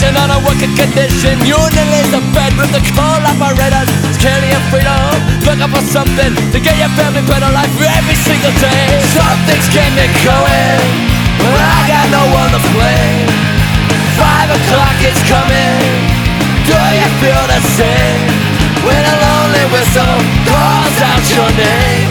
Vacation on a working condition. Unilays the bed with the coal operators. Carrying freedom, looking for something to get your family better life every single day. Something's getting me going, but I got no one to blame. 5 o'clock is coming. Do you feel the same? When a lonely whistle calls out your name.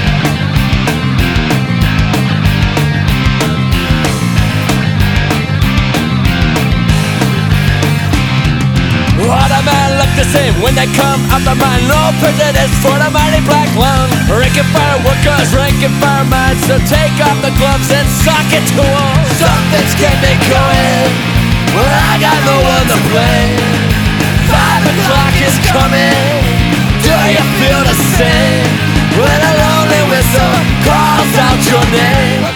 All the men look the same when they come out the mine. No prejudice for the mighty black lung. Ranking fire workers, ranking firemen. So take off the gloves and sock it to them. Something's getting me going, well I got no one to blame. 5 o'clock is coming. Do you feel the same? When a lonely whistle calls out your name.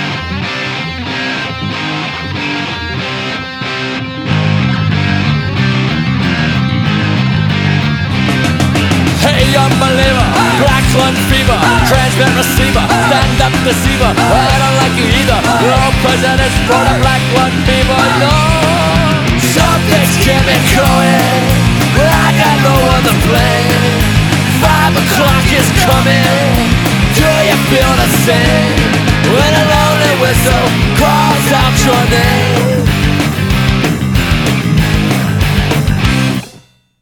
Hey, unbeliever, black lung fever, transmit receiver, stand up deceiver. I don't like you either. No presidents for the black lung fever. No, something's getting me going, but I got no one to blame. 5 o'clock is coming. Do you feel the same? When a lonely whistle calls out your name.